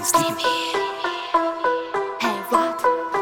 с ними. Эй, Влад.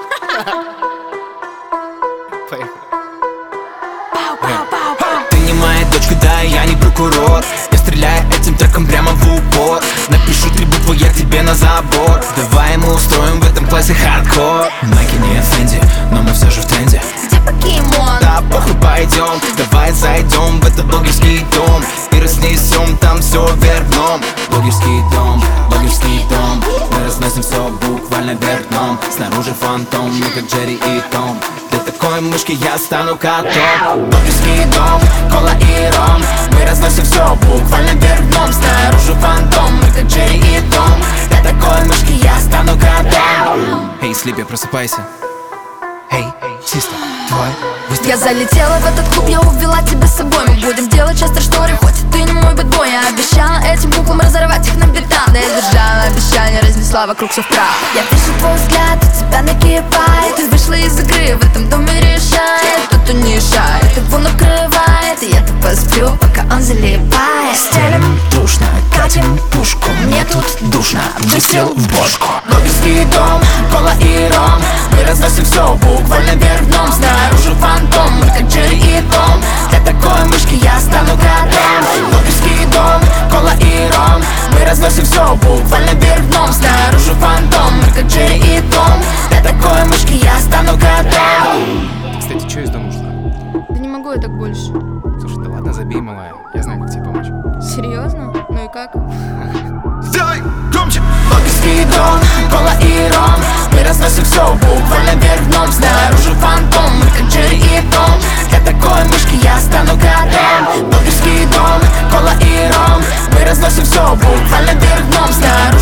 Ты не моя дочка, да, и я не прокурор. Я стреляю этим треком прямо в упор. Напишу 3 буквы, я тебе на забор. Давай мы устроим в этом классе хардкор. Найки не Фенди, но мы все же в тренде. Где покемон? Да, похуй, пойдем. Давай зайдем в этот блогерский дом и разнесем там все вверх дном. Блогерский дом, блогерский дом. Мы разносим все буквально вверх дном. Снаружи фантом, мы как Джерри и Том. Для такой мышки я стану котом. Блогерский дом, кола и ром. Мы разносим все буквально вверх дном. Снаружи фантом, мы как Джерри и Том. Для такой мышки я стану котом. Эй, Слипи, просыпайся. Эй, систер, твой выстрел. Я залетела в этот клуб, я увела тебя с собой. Мы будем делать часто шторы, хоть и ты не мой бэтбой. Я обещала этим буквам разорвать их на бетон. Я сдержала обещание, разнесла вокруг все в прах. Я вижу твой взгляд, у тебя накипает. Ты вышла из игры, в этом доме решает. Тут унижает, его накрывает. И я тупо сплю, пока он залипает. Стелим душно, катим пушку. Мне тут душно, выстрел в бошку. Блогерский дом, кола и ром. Мы разносим все буквально вверх дном. Снаружи фантом, мы как Джерри и Том. Для такой мышки я стану котом. Блогерский дом, кола и ром. Мы разносим все буквально вверх дном. Снаружи фантом, мы как Джерри и Том. Для такой мышки я стану котом. Кстати, что из дома ушла? Да не могу я так больше. Слушай, да ладно, забей, малая. Я знаю, как тебе помочь. Серьезно? Ну и как? Сделай громче! Блогерский дом, кола и ром. Мы разносим все буквально вверх дном. Снаружи фантом, мы как Джерри и Том. Для такой мышки я стану котом. Блогерский дом, кола и ром. Мы разносим все буквально вверх дном.